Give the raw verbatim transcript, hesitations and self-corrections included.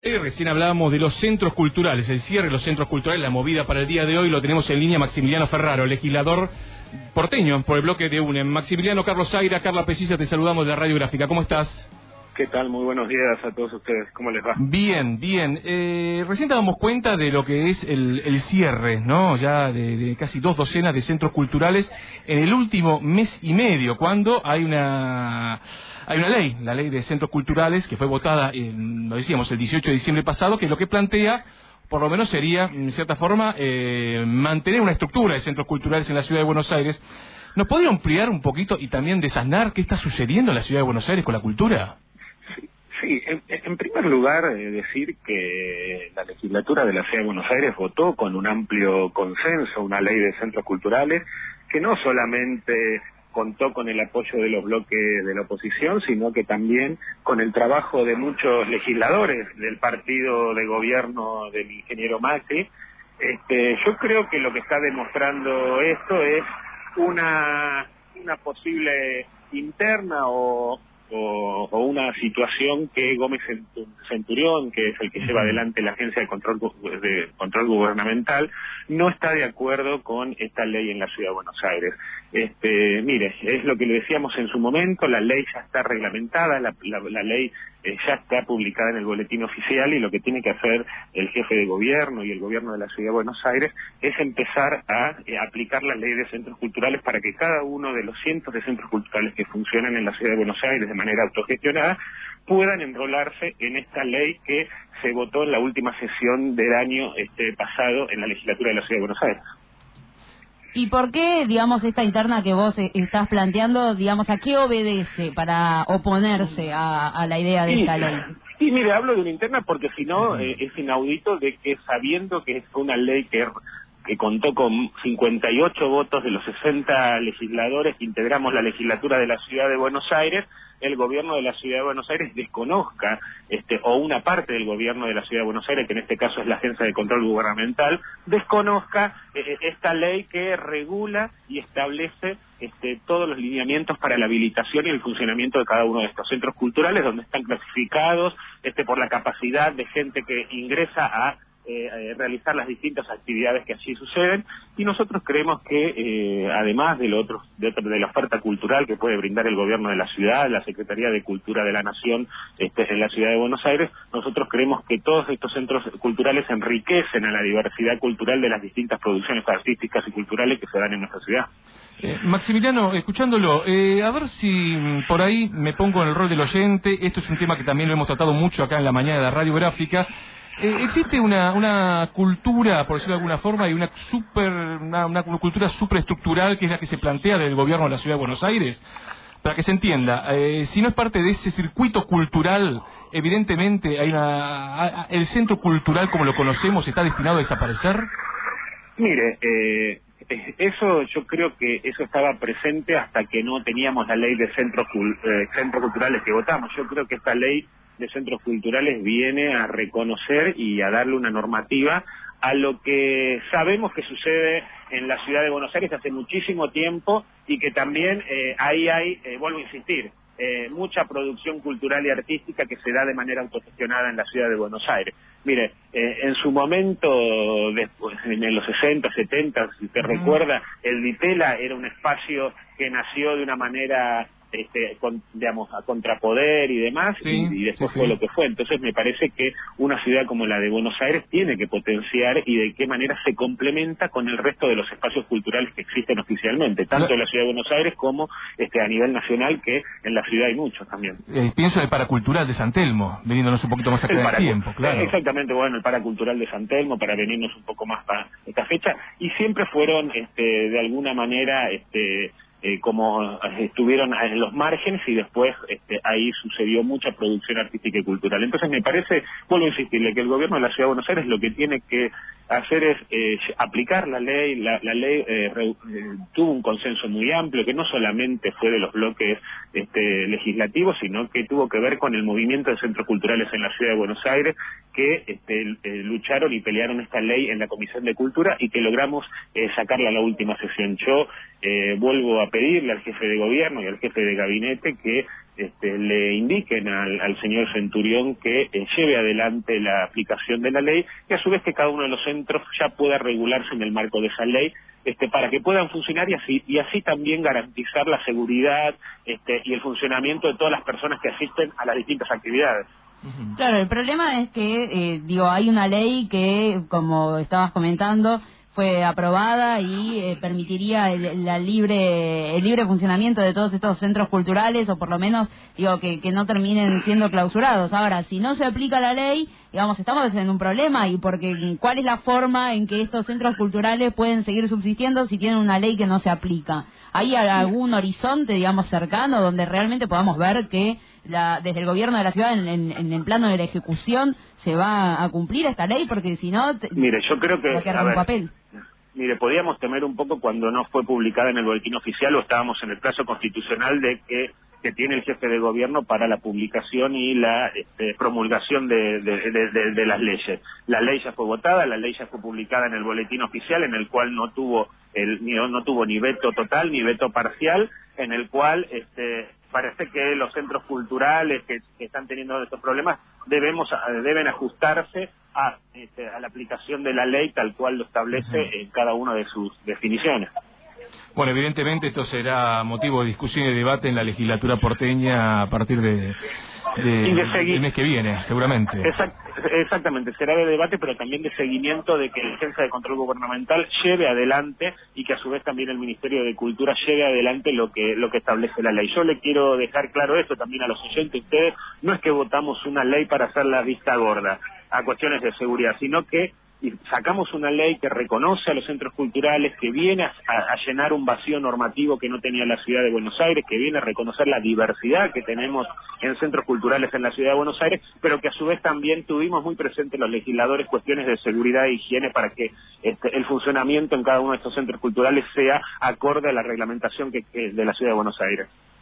Eh, recién hablábamos de los centros culturales, el cierre de los centros culturales, la movida para el día de hoy. Lo tenemos en línea Maximiliano Ferraro, legislador porteño por el bloque de UNEM. Maximiliano, Carlos Zaira, Carla Pesisa, te saludamos de la Radiográfica. ¿Cómo estás? ¿Qué tal? Muy buenos días a todos ustedes. ¿Cómo les va? Bien, bien. Eh, recién damos cuenta de lo que es el, el cierre, ¿no? Ya de, de casi dos docenas de centros culturales en el último mes y medio, cuando hay una hay una ley, la ley de centros culturales, que fue votada, en, lo decíamos, el dieciocho de diciembre pasado, que lo que plantea, por lo menos sería, en cierta forma, eh, mantener una estructura de centros culturales en la ciudad de Buenos Aires. ¿Nos podría ampliar un poquito y también desasnar qué está sucediendo en la ciudad de Buenos Aires con la cultura? Sí, en, en primer lugar, eh, decir que la legislatura de la Ciudad de Buenos Aires votó con un amplio consenso una ley de centros culturales que no solamente contó con el apoyo de los bloques de la oposición, sino que también con el trabajo de muchos legisladores del partido de gobierno del ingeniero Macri. Este, yo creo que lo que está demostrando esto es una, una posible interna o O, o una situación que Gómez Centurión, que es el que lleva adelante la Agencia de Control, de Control Gubernamental, no está de acuerdo con esta ley en la Ciudad de Buenos Aires. Este, mire, es lo que le decíamos en su momento, la ley ya está reglamentada, la, la, la ley eh, ya está publicada en el boletín oficial, y lo que tiene que hacer el jefe de gobierno y el gobierno de la Ciudad de Buenos Aires es empezar a eh, aplicar la ley de centros culturales para que cada uno de los cientos de centros culturales que funcionan en la Ciudad de Buenos Aires de manera autogestionada puedan enrolarse en esta ley que se votó en la última sesión del año este, pasado en la legislatura de la Ciudad de Buenos Aires. ¿Y por qué, digamos, esta interna que vos estás planteando, digamos, a qué obedece para oponerse a, a la idea de y, esta ley? Y mire, hablo de una interna porque si no eh, es inaudito de que, sabiendo que es una ley que, que contó con cincuenta y ocho votos de los sesenta legisladores que integramos la legislatura de la Ciudad de Buenos Aires, el gobierno de la Ciudad de Buenos Aires desconozca, este, o una parte del gobierno de la Ciudad de Buenos Aires, que en este caso es la Agencia de Control Gubernamental, desconozca eh, esta ley que regula y establece este, todos los lineamientos para la habilitación y el funcionamiento de cada uno de estos centros culturales, donde están clasificados este, por la capacidad de gente que ingresa a Eh, eh, realizar las distintas actividades que allí suceden, y nosotros creemos que eh, además de lo otro, de, otro, de la oferta cultural que puede brindar el gobierno de la ciudad, la Secretaría de Cultura de la Nación este, en la ciudad de Buenos Aires, nosotros creemos que todos estos centros culturales enriquecen a la diversidad cultural de las distintas producciones artísticas y culturales que se dan en nuestra ciudad. Eh, Maximiliano, escuchándolo, eh, a ver si por ahí me pongo en el rol del oyente. Esto es un tema que también lo hemos tratado mucho acá en la mañana de la Radiográfica. Eh, existe una, una cultura, por decirlo de alguna forma, y una super una, una cultura superestructural que es la que se plantea del gobierno de la Ciudad de Buenos Aires. Para que se entienda, eh, si no es parte de ese circuito cultural, evidentemente hay una, a, a, el centro cultural como lo conocemos está destinado a desaparecer. Mire, eh, eso yo creo que eso estaba presente hasta que no teníamos la ley de centros, eh, centros culturales que votamos. Yo creo que esta ley de centros culturales viene a reconocer y a darle una normativa a lo que sabemos que sucede en la ciudad de Buenos Aires hace muchísimo tiempo, y que también eh, ahí hay, eh, vuelvo a insistir, eh, mucha producción cultural y artística que se da de manera autogestionada en la ciudad de Buenos Aires. Mire, eh, en su momento, después, en los sesenta, setenta, si usted uh-huh. recuerda, el Ditela era un espacio que nació de una manera Este, con, digamos, a contrapoder y demás, sí, y, y después sí, fue sí. lo que fue. Entonces me parece que una ciudad como la de Buenos Aires tiene que potenciar, y de qué manera se complementa con el resto de los espacios culturales que existen oficialmente, tanto no. en la ciudad de Buenos Aires como este, a nivel nacional, que en la ciudad hay muchos también. Eh, pienso en el Paracultural de San Telmo, veniéndonos un poquito más acá del tiempo, claro. Exactamente, bueno, el Paracultural de San Telmo, para venirnos un poco más para esta fecha, y siempre fueron, este, de alguna manera, este, Eh, como estuvieron en los márgenes, y después este, ahí sucedió mucha producción artística y cultural. Entonces me parece, vuelvo a insistirle, que el gobierno de la Ciudad de Buenos Aires lo que tiene que hacer es eh, aplicar la ley. La, la ley eh, re, eh, tuvo un consenso muy amplio, que no solamente fue de los bloques este, legislativos, sino que tuvo que ver con el movimiento de centros culturales en la Ciudad de Buenos Aires, que este, eh, lucharon y pelearon esta ley en la Comisión de Cultura, y que logramos eh, sacarla a la última sesión. Yo eh, vuelvo a pedirle al jefe de gobierno y al jefe de gabinete que este, le indiquen al, al señor Centurión que eh, lleve adelante la aplicación de la ley, y a su vez que cada uno de los centros ya pueda regularse en el marco de esa ley, este, para que puedan funcionar y así, y así también garantizar la seguridad este, y el funcionamiento de todas las personas que asisten a las distintas actividades. Claro, el problema es que, eh, digo, hay una ley que, como estabas comentando, fue aprobada y eh, permitiría el, la libre el libre funcionamiento de todos estos centros culturales, o por lo menos, digo, que, que no terminen siendo clausurados. Ahora, si no se aplica la ley, digamos, estamos en un problema, y porque ¿cuál es la forma en que estos centros culturales pueden seguir subsistiendo si tienen una ley que no se aplica? ¿Hay algún horizonte, digamos, cercano donde realmente podamos ver que la, desde el gobierno de la ciudad, en, en, en el plano de la ejecución, se va a cumplir esta ley? Porque si no, te, mire, yo creo que, va a quedar a un ver, papel. Mire, podíamos temer un poco cuando no fue publicada en el boletín oficial, o estábamos en el plazo constitucional de que, que tiene el jefe de gobierno para la publicación y la este, promulgación de, de, de, de, de las leyes. La ley ya fue votada, la ley ya fue publicada en el boletín oficial, en el cual no tuvo el ni, no tuvo ni veto total ni veto parcial, en el cual este, parece que los centros culturales que, que están teniendo estos problemas debemos deben ajustarse a, este, a la aplicación de la ley tal cual lo establece uh-huh. en cada una de sus definiciones. Bueno, evidentemente esto será motivo de discusión y debate en la legislatura porteña a partir de, de, de del mes que viene, seguramente. Exact, exactamente, será de debate, pero también de seguimiento de que la Agencia de Control Gubernamental lleve adelante, y que a su vez también el Ministerio de Cultura lleve adelante lo que lo que establece la ley. Yo le quiero dejar claro esto también a los oyentes. Ustedes, no es que votamos una ley para hacer la vista gorda a cuestiones de seguridad, sino que y sacamos una ley que reconoce a los centros culturales, que viene a, a llenar un vacío normativo que no tenía la ciudad de Buenos Aires, que viene a reconocer la diversidad que tenemos en centros culturales en la ciudad de Buenos Aires, pero que a su vez también tuvimos muy presentes los legisladores cuestiones de seguridad e higiene para que este, el funcionamiento en cada uno de estos centros culturales sea acorde a la reglamentación que, que de la ciudad de Buenos Aires.